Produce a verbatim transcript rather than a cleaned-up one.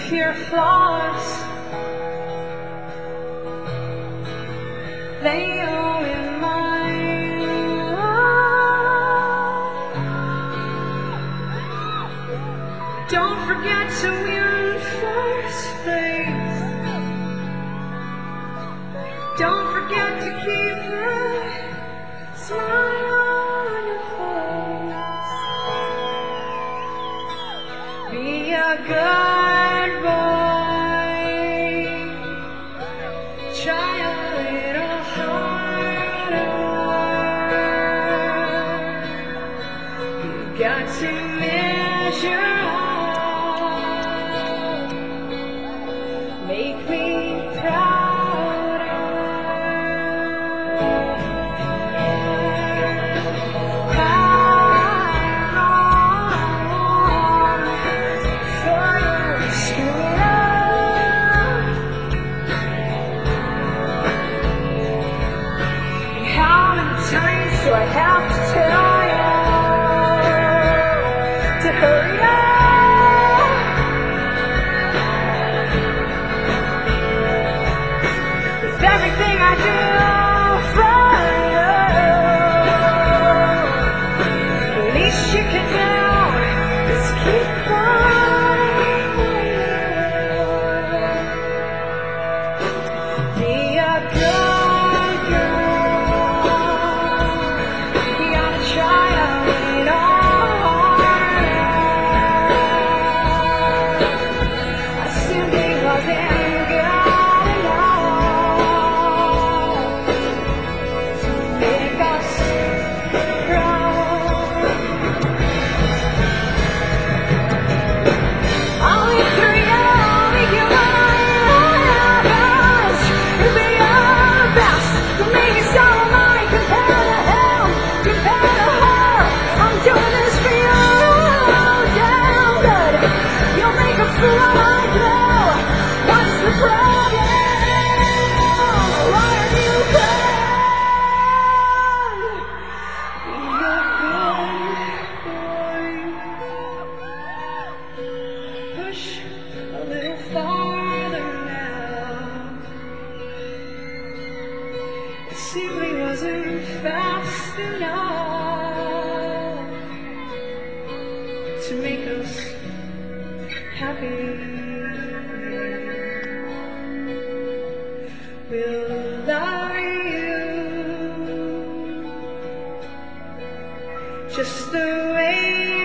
with your flaws. They all in mine. Don't forget to win first place. Don't forget to keep the smile on your face. Be a good boy. Try a little harder. You got to measure up. Make me proud. So I have to tell you to hurry up. With everything I do for you, the least you can do is keep on. Be a good. Push a little farther now. It simply wasn't fast enough to make us happy. We'll love you just the way